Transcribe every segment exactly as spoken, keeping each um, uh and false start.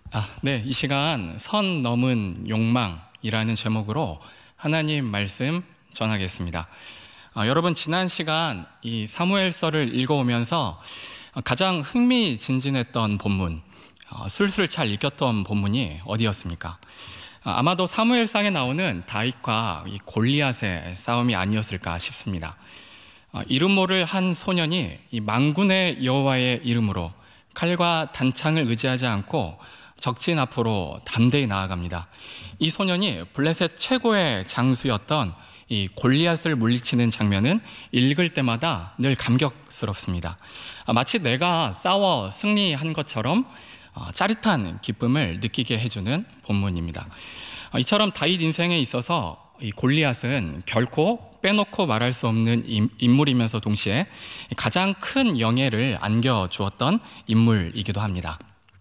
아, 네, 이 시간 선 넘은 욕망이라는 제목으로 하나님 말씀 전하겠습니다. 아, 여러분 지난 시간 이 사무엘서를 읽어오면서 가장 흥미진진했던 본문, 어, 술술 잘 읽혔던 본문이 어디였습니까? 아, 아마도 사무엘상에 나오는 다윗과 이 골리앗의 싸움이 아니었을까 싶습니다. 어, 이름 모를 한 소년이 이 만군의 여호와의 이름으로 칼과 단창을 의지하지 않고 적진 앞으로 담대히 나아갑니다. 이 소년이 블레셋 최고의 장수였던 이 골리앗을 물리치는 장면은 읽을 때마다 늘 감격스럽습니다. 마치 내가 싸워 승리한 것처럼 짜릿한 기쁨을 느끼게 해주는 본문입니다. 이처럼 다윗 인생에 있어서 이 골리앗은 결코 빼놓고 말할 수 없는 인물이면서 동시에 가장 큰 영예를 안겨주었던 인물이기도 합니다.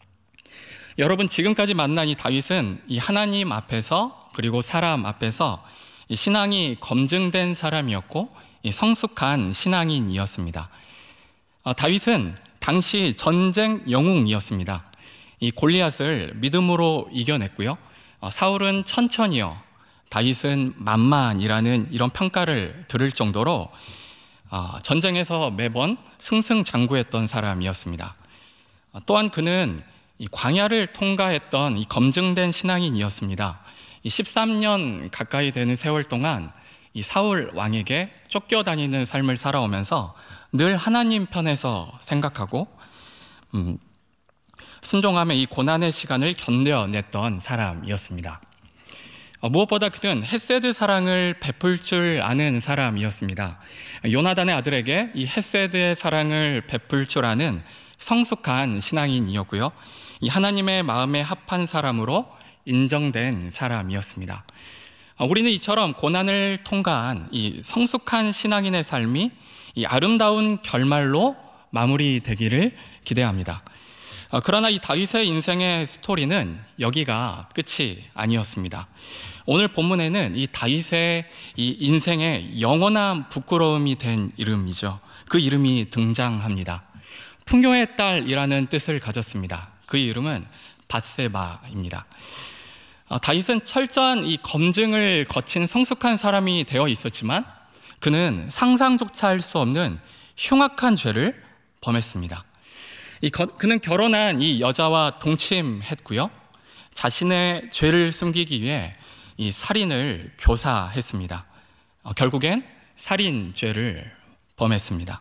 여러분 지금까지 만난 이 다윗은 이 하나님 앞에서 그리고 사람 앞에서 이 신앙이 검증된 사람이었고 이 성숙한 신앙인이었습니다. 어, 다윗은 당시 전쟁 영웅이었습니다. 이 골리앗을 믿음으로 이겨냈고요. 어, 사울은 천천히요, 다윗은 만만이라는 이런 평가를 들을 정도로 어, 전쟁에서 매번 승승장구했던 사람이었습니다. 어, 또한 그는 이 광야를 통과했던 이 검증된 신앙인이었습니다. 이 십삼 년 가까이 되는 세월 동안 이 사울 왕에게 쫓겨다니는 삶을 살아오면서 늘 하나님 편에서 생각하고 음, 순종함의 이 고난의 시간을 견뎌냈던 사람이었습니다. 어, 무엇보다 그는 헤세드 사랑을 베풀 줄 아는 사람이었습니다. 요나단의 아들에게 이 헤세드의 사랑을 베풀 줄 아는 성숙한 신앙인이었고요. 이 하나님의 마음에 합한 사람으로 인정된 사람이었습니다. 우리는 이처럼 고난을 통과한 이 성숙한 신앙인의 삶이 이 아름다운 결말로 마무리되기를 기대합니다. 그러나 이 다윗의 인생의 스토리는 여기가 끝이 아니었습니다. 오늘 본문에는 이 다윗의 이 인생의 영원한 부끄러움이 된 이름이죠. 그 이름이 등장합니다. 풍요의 딸이라는 뜻을 가졌습니다. 그 이름은 밧세바입니다. 어, 다윗은 철저한 이 검증을 거친 성숙한 사람이 되어 있었지만 그는 상상조차 할 수 없는 흉악한 죄를 범했습니다. 이 거, 그는 결혼한 이 여자와 동침했고요. 자신의 죄를 숨기기 위해 이 살인을 교사했습니다. 어, 결국엔 살인죄를 범했습니다.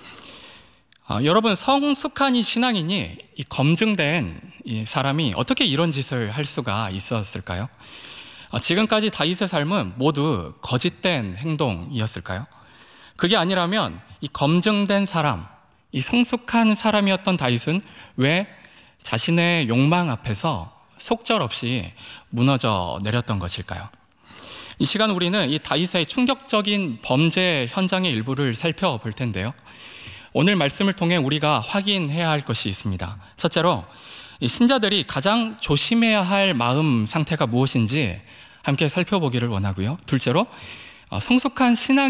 어, 여러분 성숙한 이 신앙인이 이 검증된 이 사람이 어떻게 이런 짓을 할 수가 있었을까요? 어, 지금까지 다윗의 삶은 모두 거짓된 행동이었을까요? 그게 아니라면 이 검증된 사람, 이 성숙한 사람이었던 다윗은 왜 자신의 욕망 앞에서 속절없이 무너져 내렸던 것일까요? 이 시간 우리는 이 다윗의 충격적인 범죄 현장의 일부를 살펴볼 텐데요. 오늘 말씀을 통해 우리가 확인해야 할 것이 있습니다. 첫째로 신자들이 가장 조심해야 할 마음 상태가 무엇인지 함께 살펴보기를 원하고요. 둘째로 성숙한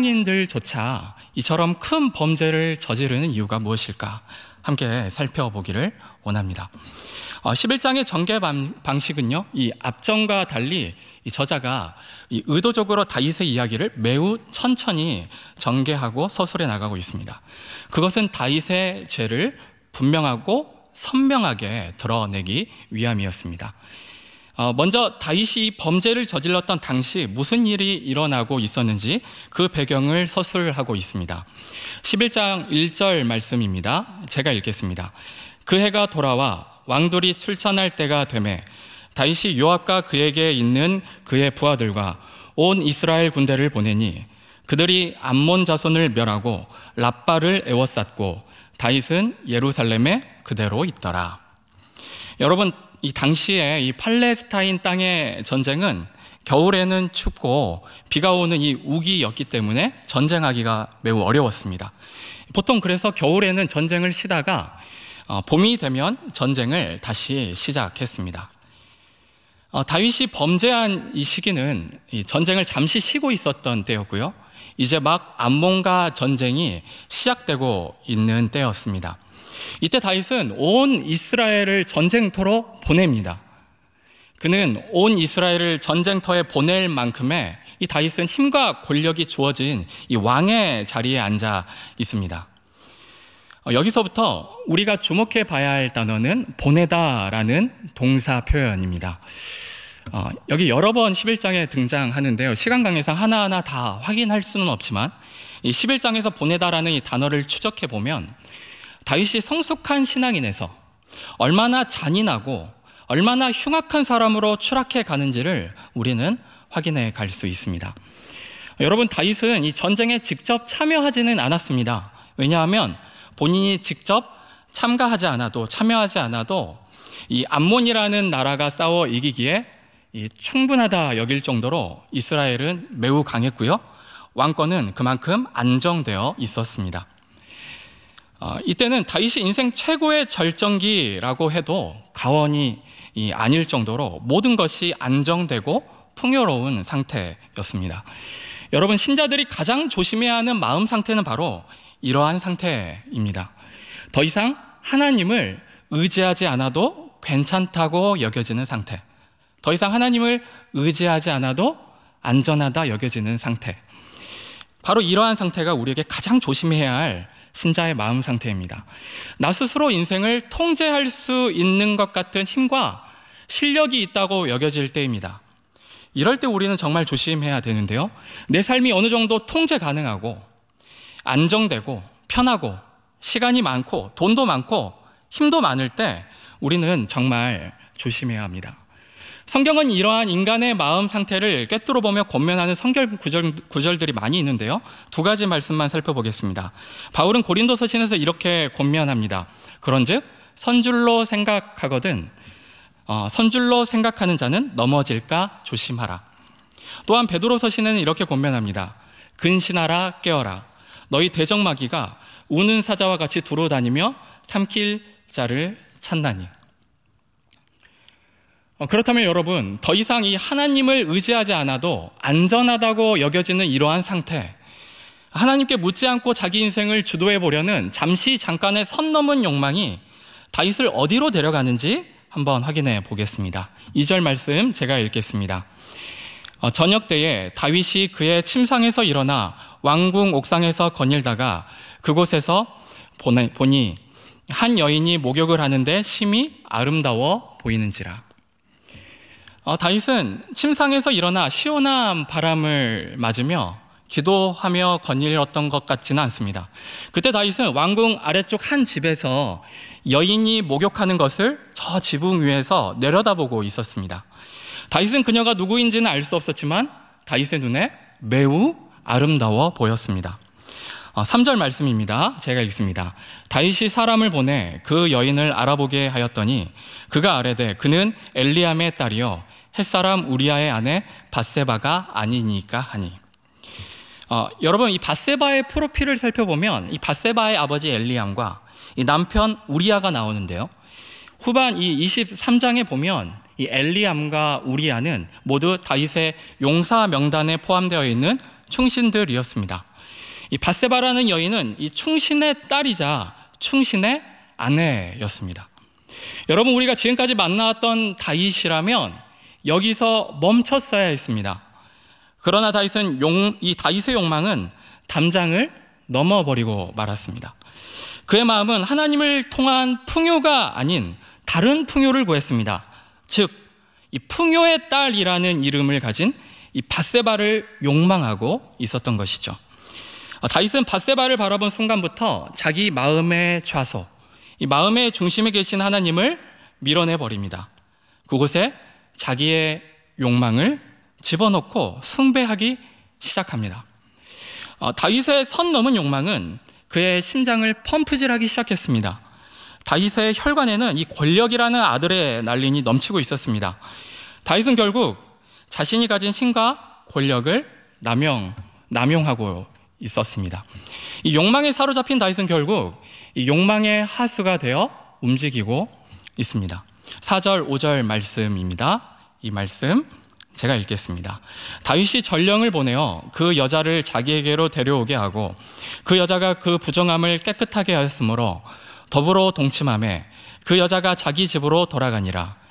신앙인들조차 이처럼 큰 범죄를 저지르는 이유가 무엇일까 함께 살펴보기를 원합니다. 십일 장의 전개 방식은요, 이 앞전과 달리 이 저자가 이 의도적으로 다윗의 이야기를 매우 천천히 전개하고 서술해 나가고 있습니다. 그것은 다윗의 죄를 분명하고 선명하게 드러내기 위함이었습니다. 어, 먼저 다윗이 범죄를 저질렀던 당시 무슨 일이 일어나고 있었는지 그 배경을 서술하고 있습니다. 십일 장 일 절 말씀입니다. 제가 읽겠습니다. 그 해가 돌아와 왕들이 출전할 때가 되매 다윗이 요압과 그에게 있는 그의 부하들과 온 이스라엘 군대를 보내니 그들이 암몬 자손을 멸하고 랍바를 에워쌌고 다윗은 예루살렘에 그대로 있더라. 여러분, 이 당시에 이 팔레스타인 땅의 전쟁은 겨울에는 춥고 비가 오는 이 우기였기 때문에 전쟁하기가 매우 어려웠습니다. 보통 그래서 겨울에는 전쟁을 쉬다가 어, 봄이 되면 전쟁을 다시 시작했습니다. 어, 다윗이 범죄한 이 시기는 이 전쟁을 잠시 쉬고 있었던 때였고요. 이제 막 암몬과 전쟁이 시작되고 있는 때였습니다. 이때 다윗은 온 이스라엘을 전쟁터로 보냅니다. 그는 온 이스라엘을 전쟁터에 보낼 만큼의 이 다윗은 힘과 권력이 주어진 이 왕의 자리에 앉아 있습니다. 여기서부터 우리가 주목해 봐야 할 단어는 보내다라는 동사 표현입니다. 어, 여기 여러 번 십일 장에 등장하는데요. 시간 관계상 하나하나 다 확인할 수는 없지만 이 십일 장에서 보내다라는 이 단어를 추적해 보면 다윗이 성숙한 신앙인에서 얼마나 잔인하고 얼마나 흉악한 사람으로 추락해 가는지를 우리는 확인해 갈 수 있습니다. 여러분, 다윗은 이 전쟁에 직접 참여하지는 않았습니다. 왜냐하면 본인이 직접 참가하지 않아도 참여하지 않아도 이 암몬이라는 나라가 싸워 이기기에 이 충분하다 여길 정도로 이스라엘은 매우 강했고요. 왕권은 그만큼 안정되어 있었습니다. 어, 이때는 다윗이 인생 최고의 절정기라고 해도 과언이 이 아닐 정도로 모든 것이 안정되고 풍요로운 상태였습니다. 여러분, 신자들이 가장 조심해야 하는 마음 상태는 바로 이러한 상태입니다. 더 이상 하나님을 의지하지 않아도 괜찮다고 여겨지는 상태. 더 이상 하나님을 의지하지 않아도 안전하다 여겨지는 상태. 바로 이러한 상태가 우리에게 가장 조심해야 할 신자의 마음 상태입니다. 나 스스로 인생을 통제할 수 있는 것 같은 힘과 실력이 있다고 여겨질 때입니다. 이럴 때 우리는 정말 조심해야 되는데요. 내 삶이 어느 정도 통제 가능하고 안정되고 편하고 시간이 많고 돈도 많고 힘도 많을 때 우리는 정말 조심해야 합니다. 성경은 이러한 인간의 마음 상태를 꿰뚫어 보며 권면하는 성경 구절, 구절들이 많이 있는데요. 두 가지 말씀만 살펴보겠습니다. 바울은 고린도서신에서 이렇게 권면합니다. 그런즉 선줄로 생각하거든 어, 선줄로 생각하는 자는 넘어질까 조심하라. 또한 베드로서신에는 이렇게 권면합니다. 근신하라 깨어라. 너희 대적마귀가 우는 사자와 같이 두루 다니며 삼킬 자를 찾나니. 어, 그렇다면 여러분, 더 이상 이 하나님을 의지하지 않아도 안전하다고 여겨지는 이러한 상태, 하나님께 묻지 않고 자기 인생을 주도해 보려는 잠시 잠깐의 선 넘은 욕망이 다윗을 어디로 데려가는지 한번 확인해 보겠습니다. 이 절 말씀 제가 읽겠습니다. 어, 저녁 때에 다윗이 그의 침상에서 일어나 왕궁 옥상에서 거닐다가 그곳에서 보니, 보니 한 여인이 목욕을 하는데 심히 아름다워 보이는지라. 어, 다윗은 침상에서 일어나 시원한 바람을 맞으며 기도하며 거닐었던 것 같지는 않습니다. 그때 다윗은 왕궁 아래쪽 한 집에서 여인이 목욕하는 것을 저 지붕 위에서 내려다보고 있었습니다. 다윗은 그녀가 누구인지는 알 수 없었지만 다윗의 눈에 매우 아름다워 보였습니다. 삼 절 말씀입니다. 제가 읽습니다. 다윗이 사람을 보내 그 여인을 알아보게 하였더니 그가 아뢰되 그는 엘리암의 딸이요 햇사람 우리아의 아내 밧세바가 아니니까 하니. 어, 여러분, 이 밧세바의 프로필을 살펴보면 이 밧세바의 아버지 엘리암과 이 남편 우리아가 나오는데요. 후반 이 이십삼 장에 보면 이 엘리암과 우리아는 모두 다윗의 용사 명단에 포함되어 있는 충신들이었습니다. 이 밧세바라는 여인은 이 충신의 딸이자 충신의 아내였습니다. 여러분, 우리가 지금까지 만나왔던 다윗이라면 여기서 멈췄어야 했습니다. 그러나 다윗은 용, 이 다윗의 욕망은 담장을 넘어버리고 말았습니다. 그의 마음은 하나님을 통한 풍요가 아닌 다른 풍요를 구했습니다. 즉, 이 풍요의 딸이라는 이름을 가진 이 밧세바를 욕망하고 있었던 것이죠. 다윗은 밧세바를 바라본 순간부터 자기 마음의 좌소, 이 마음의 중심에 계신 하나님을 밀어내버립니다. 그곳에 자기의 욕망을 집어넣고 숭배하기 시작합니다. 어, 다윗의 선 넘은 욕망은 그의 심장을 펌프질하기 시작했습니다. 다윗의 혈관에는 이 권력이라는 아드레날린이 넘치고 있었습니다. 다윗은 결국 자신이 가진 힘과 권력을 남용, 남용하고 있었습니다. 이 욕망에 사로잡힌 다윗은 결국 이 욕망의 하수가 되어 움직이고 있습니다. 사 절, 오 절 말씀입니다. 이 말씀 제가 읽겠습니다. 다윗이 전령을 보내어 그 여자를 자기에게로 데려오게 하고 그 여자가 그 부정함을 깨끗하게 하였으므로 더불어 동침하매 그 여자가 자기 집으로 돌아가니라.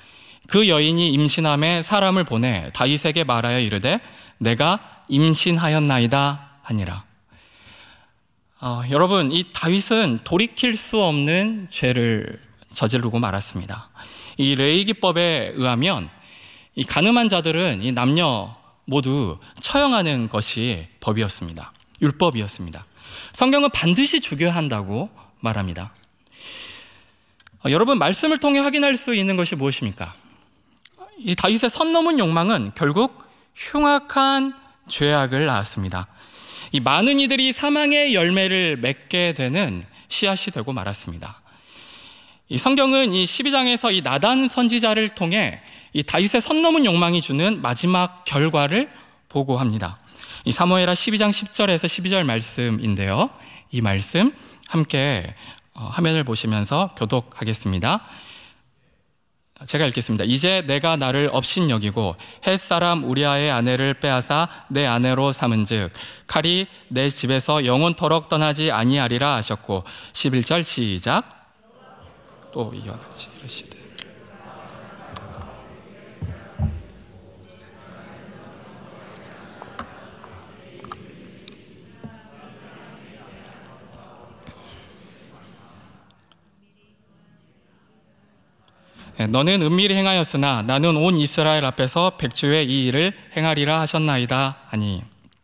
그 여인이 임신함에 사람을 보내 다윗에게 말하여 이르되 내가 임신하였나이다 하니라. 어, 여러분, 이 다윗은 돌이킬 수 없는 죄를 저지르고 말았습니다. 이 레위기법에 의하면 이 간음한 자들은 이 남녀 모두 처형하는 것이 법이었습니다. 율법이었습니다. 성경은 반드시 죽여야 한다고 말합니다. 어, 여러분, 말씀을 통해 확인할 수 있는 것이 무엇입니까? 이 다윗의 선 넘은 욕망은 결국 흉악한 죄악을 낳았습니다. 이 많은 이들이 사망의 열매를 맺게 되는 씨앗이 되고 말았습니다. 이 성경은 이 십이 장에서 이 나단 선지자를 통해 이 다윗의 선 넘은 욕망이 주는 마지막 결과를 보고합니다. 이 사무엘하 십이 장 십 절에서 십이 절 말씀인데요. 이 말씀 함께 화면을 보시면서 교독하겠습니다. 제가 읽겠습니다. 이제 내가 나를 업신여기고 햇사람 우리아의 아내를 빼앗아 내 아내로 삼은즉 칼이 내 집에서 영원토록 떠나지 아니하리라 하셨고 십일 절 시작. 또 이와 같이 이르시되 너는 은밀히 행하였으나 나는 온 이스라엘 앞에서 백주의 이 일을 행하리라 하셨나이다 하니.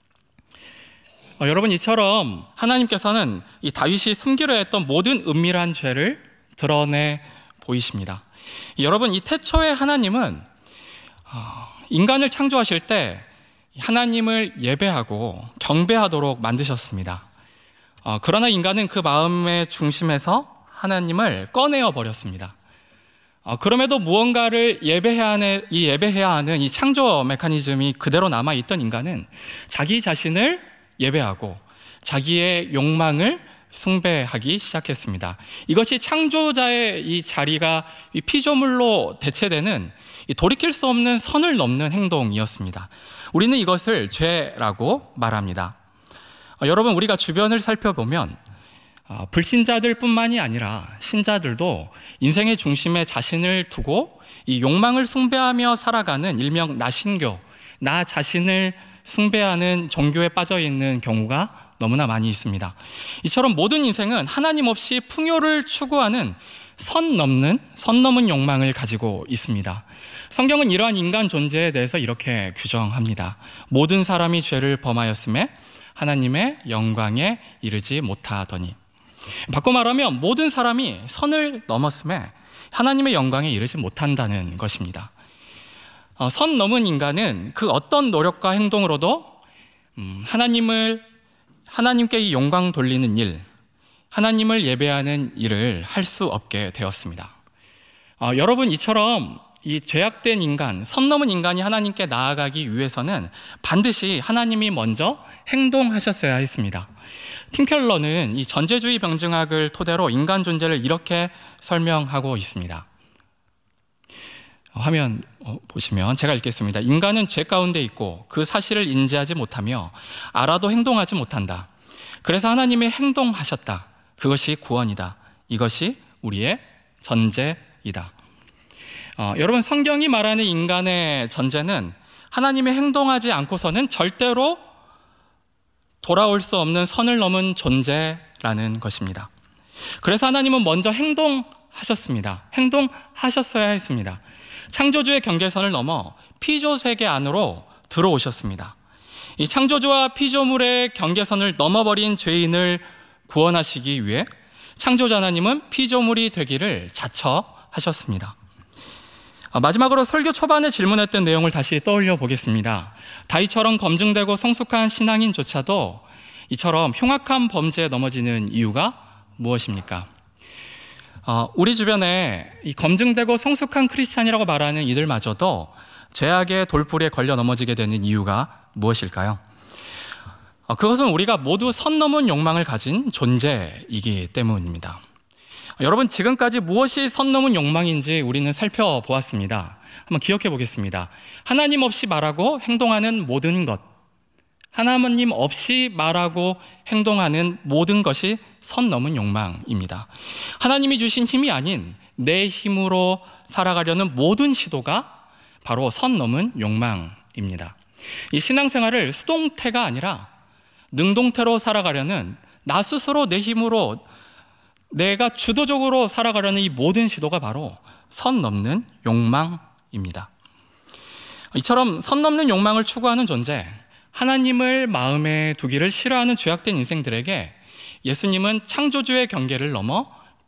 어, 여러분, 이처럼 하나님께서는 이 다윗이 숨기려 했던 모든 은밀한 죄를 드러내 보이십니다. 여러분, 이 태초에 하나님은 어, 인간을 창조하실 때 하나님을 예배하고 경배하도록 만드셨습니다. 어, 그러나 인간은 그 마음의 중심에서 하나님을 꺼내어 버렸습니다. 어, 그럼에도 무언가를 예배해야 하는, 이 예배해야 하는 이 창조 메커니즘이 그대로 남아있던 인간은 자기 자신을 예배하고 자기의 욕망을 숭배하기 시작했습니다. 이것이 창조자의 이 자리가 이 피조물로 대체되는 이 돌이킬 수 없는 선을 넘는 행동이었습니다. 우리는 이것을 죄라고 말합니다. 어, 여러분, 우리가 주변을 살펴보면 어, 불신자들 뿐만이 아니라 신자들도 인생의 중심에 자신을 두고 이 욕망을 숭배하며 살아가는 일명 나신교, 나 자신을 숭배하는 종교에 빠져 있는 경우가 너무나 많이 있습니다. 이처럼 모든 인생은 하나님 없이 풍요를 추구하는 선 넘는, 선 넘은 욕망을 가지고 있습니다. 성경은 이러한 인간 존재에 대해서 이렇게 규정합니다. 모든 사람이 죄를 범하였음에 하나님의 영광에 이르지 못하더니. 바꿔 말하면 모든 사람이 선을 넘었음에 하나님의 영광에 이르지 못한다는 것입니다. 어, 선 넘은 인간은 그 어떤 노력과 행동으로도 음, 하나님을 하나님께 이 영광 돌리는 일, 하나님을 예배하는 일을 할 수 없게 되었습니다. 어, 여러분, 이처럼 이 죄악된 인간, 선 넘은 인간이 하나님께 나아가기 위해서는 반드시 하나님이 먼저 행동하셨어야 했습니다. 팀 켈러는 이 전제주의 병증학을 토대로 인간 존재를 이렇게 설명하고 있습니다. 화면 보시면 제가 읽겠습니다. 인간은 죄 가운데 있고 그 사실을 인지하지 못하며 알아도 행동하지 못한다. 그래서 하나님이 행동하셨다. 그것이 구원이다. 이것이 우리의 전제이다. 어, 여러분, 성경이 말하는 인간의 전제는 하나님이 행동하지 않고서는 절대로 돌아올 수 없는 선을 넘은 존재라는 것입니다. 그래서 하나님은 먼저 행동하셨습니다. 행동하셨어야 했습니다. 창조주의 경계선을 넘어 피조 세계 안으로 들어오셨습니다. 이 창조주와 피조물의 경계선을 넘어버린 죄인을 구원하시기 위해 창조자 하나님은 피조물이 되기를 자처하셨습니다. 마지막으로 설교 초반에 질문했던 내용을 다시 떠올려 보겠습니다. 다윗처럼 검증되고 성숙한 신앙인조차도 이처럼 흉악한 범죄에 넘어지는 이유가 무엇입니까? 어, 우리 주변에 이 검증되고 성숙한 크리스찬이라고 말하는 이들마저도 죄악의 돌부리에 걸려 넘어지게 되는 이유가 무엇일까요? 어, 그것은 우리가 모두 선 넘은 욕망을 가진 존재이기 때문입니다. 여러분, 지금까지 무엇이 선 넘은 욕망인지 우리는 살펴보았습니다. 한번 기억해 보겠습니다. 하나님 없이 말하고 행동하는 모든 것, 하나님 없이 말하고 행동하는 모든 것이 선 넘은 욕망입니다. 하나님이 주신 힘이 아닌 내 힘으로 살아가려는 모든 시도가 바로 선 넘은 욕망입니다. 이 신앙생활을 수동태가 아니라 능동태로 살아가려는, 나 스스로 내 힘으로 내가 주도적으로 살아가려는 이 모든 시도가 바로 선 넘는 욕망입니다. 이처럼 선 넘는 욕망을 추구하는 존재, 하나님을 마음에 두기를 싫어하는 죄악된 인생들에게 예수님은 창조주의 경계를 넘어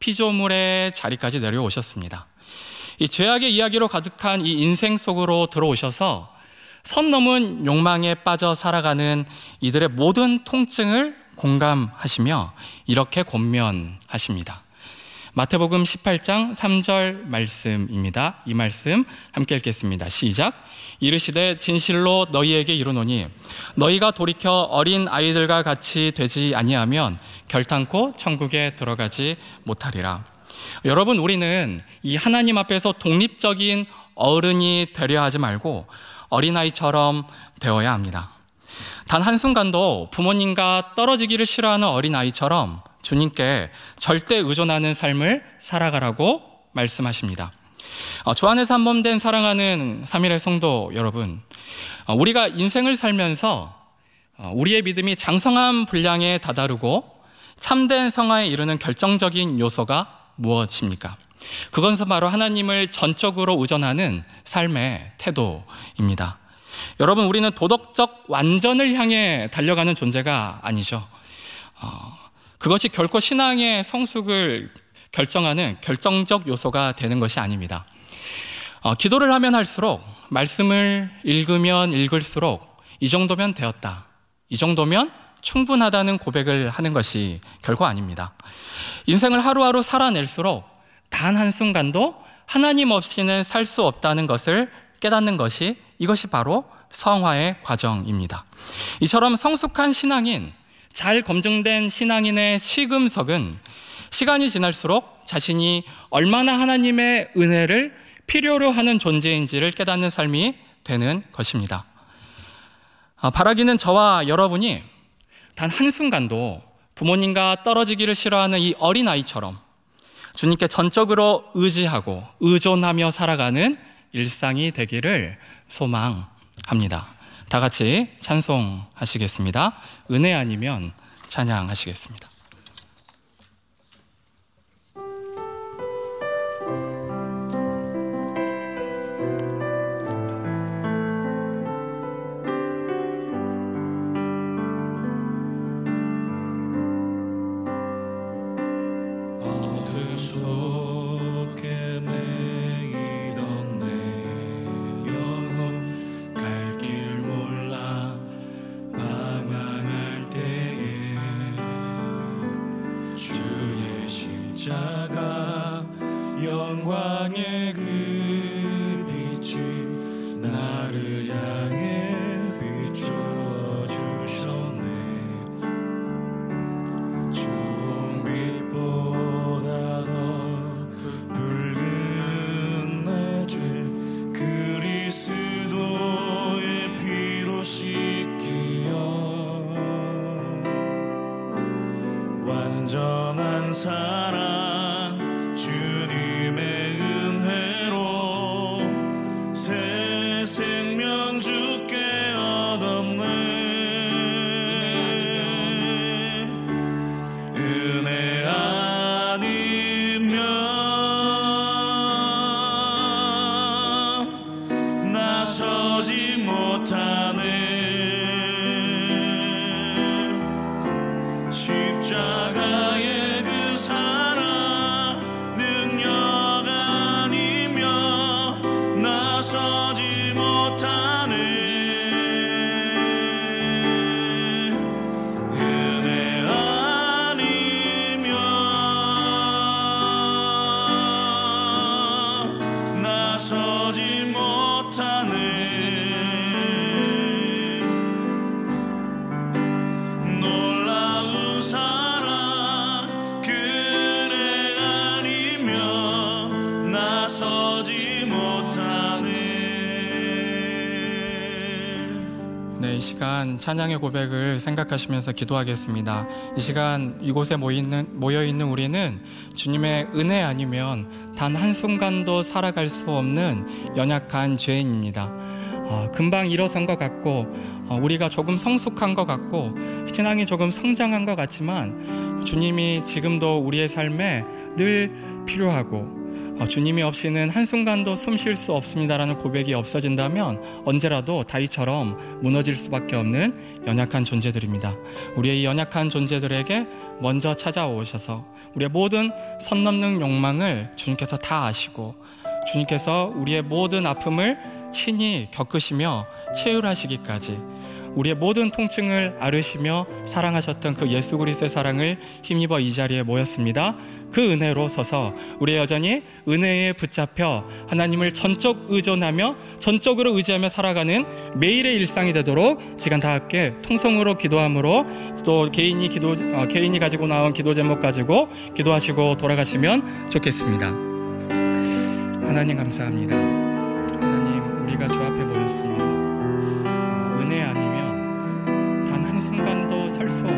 피조물의 자리까지 내려오셨습니다. 이 죄악의 이야기로 가득한 이 인생 속으로 들어오셔서 선 넘은 욕망에 빠져 살아가는 이들의 모든 통증을 공감하시며 이렇게 권면하십니다. 마태복음 십팔 장 삼 절 말씀입니다. 이 말씀 함께 읽겠습니다. 시작. 이르시되 진실로 너희에게 이르노니 너희가 돌이켜 어린 아이들과 같이 되지 아니하면 결탄코 천국에 들어가지 못하리라. 여러분, 우리는 이 하나님 앞에서 독립적인 어른이 되려 하지 말고 어린아이처럼 되어야 합니다. 단 한순간도 부모님과 떨어지기를 싫어하는 어린아이처럼 주님께 절대 의존하는 삶을 살아가라고 말씀하십니다. 주 안에서 한 몸 된 사랑하는 삼일의 성도 여러분, 우리가 인생을 살면서 우리의 믿음이 장성한 분량에 다다르고 참된 성화에 이르는 결정적인 요소가 무엇입니까? 그것은 바로 하나님을 전적으로 의존하는 삶의 태도입니다. 여러분, 우리는 도덕적 완전을 향해 달려가는 존재가 아니죠. 어, 그것이 결코 신앙의 성숙을 결정하는 결정적 요소가 되는 것이 아닙니다. 어, 기도를 하면 할수록, 말씀을 읽으면 읽을수록 이 정도면 되었다, 이 정도면 충분하다는 고백을 하는 것이 결코 아닙니다. 인생을 하루하루 살아낼수록 단 한순간도 하나님 없이는 살 수 없다는 것을 깨닫는 것이, 이것이 바로 성화의 과정입니다. 이처럼 성숙한 신앙인, 잘 검증된 신앙인의 시금석은 시간이 지날수록 자신이 얼마나 하나님의 은혜를 필요로 하는 존재인지를 깨닫는 삶이 되는 것입니다. 바라기는 저와 여러분이 단 한순간도 부모님과 떨어지기를 싫어하는 이 어린아이처럼 주님께 전적으로 의지하고 의존하며 살아가는 일상이 되기를 소망합니다. 다 같이 찬송하시겠습니다. 은혜 아니면 찬양하시겠습니다. 영광의 그 빛이 나를 향해 비추어 주셨네. 주홍빛보다 더 붉은 내 죄 그리스도의 피로 씻기어 완전한 사랑 네, 이 시간 찬양의 고백을 생각하시면서 기도하겠습니다. 이 시간 이곳에 모여있는, 모여있는 우리는 주님의 은혜 아니면 단 한순간도 살아갈 수 없는 연약한 죄인입니다. 어, 금방 일어선 것 같고 어, 우리가 조금 성숙한 것 같고 신앙이 조금 성장한 것 같지만 주님이 지금도 우리의 삶에 늘 필요하고 어, 주님이 없이는 한순간도 숨 쉴 수 없습니다라는 고백이 없어진다면 언제라도 다윗처럼 무너질 수밖에 없는 연약한 존재들입니다. 우리의 이 연약한 존재들에게 먼저 찾아오셔서 우리의 모든 선 넘는 욕망을 주님께서 다 아시고 주님께서 우리의 모든 아픔을 친히 겪으시며 체휼하시기까지 우리의 모든 통증을 앓으시며 사랑하셨던 그 예수 그리스도의 사랑을 힘입어 이 자리에 모였습니다. 그 은혜로 서서 우리 여전히 은혜에 붙잡혀 하나님을 전적 의존하며 전적으로 의지하며 살아가는 매일의 일상이 되도록 시간 다 함께 통성으로 기도함으로 또 개인이 기도 어, 개인이 가지고 나온 기도 제목 가지고 기도하시고 돌아가시면 좋겠습니다. 하나님 감사합니다. 하나님 우리가 주 앞에 모였습니다. 은혜 아니면 단 한순간도 설 수